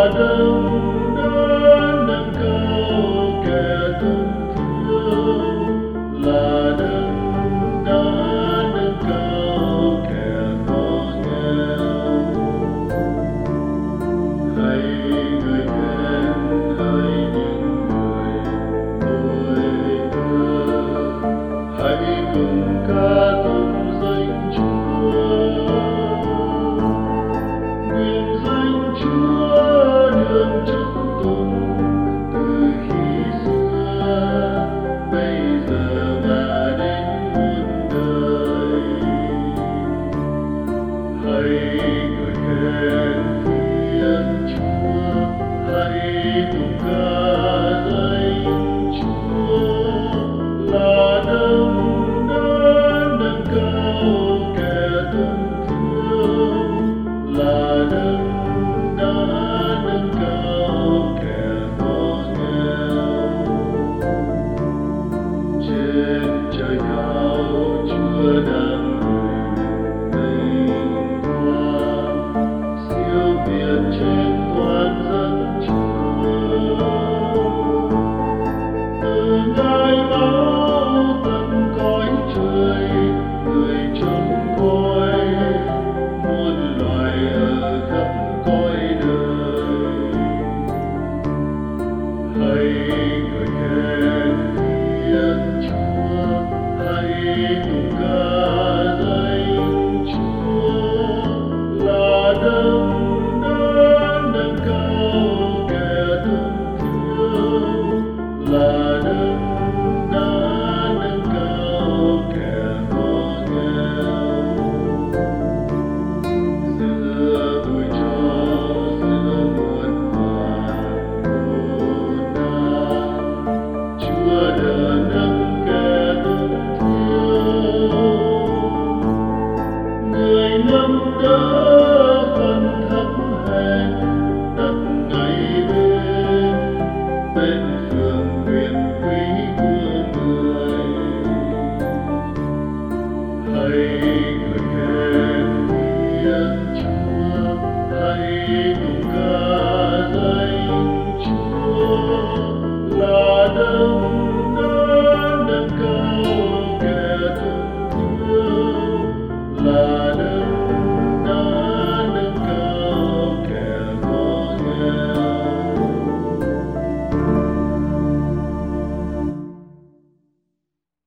đấng đã nâng cao kẻ thân thương, là đấng đã nâng cao kẻ khó nghèo. Hãy ngợi khen, hãy những người tôi thương, hãy cùng ca tụng danh Chúa. Nguyện danh Chúa được chúc tụng từ khi xưa, bây giờ và đến muôn đời. Hãy ngợi khen Thiên Chúa, hãy cùng ca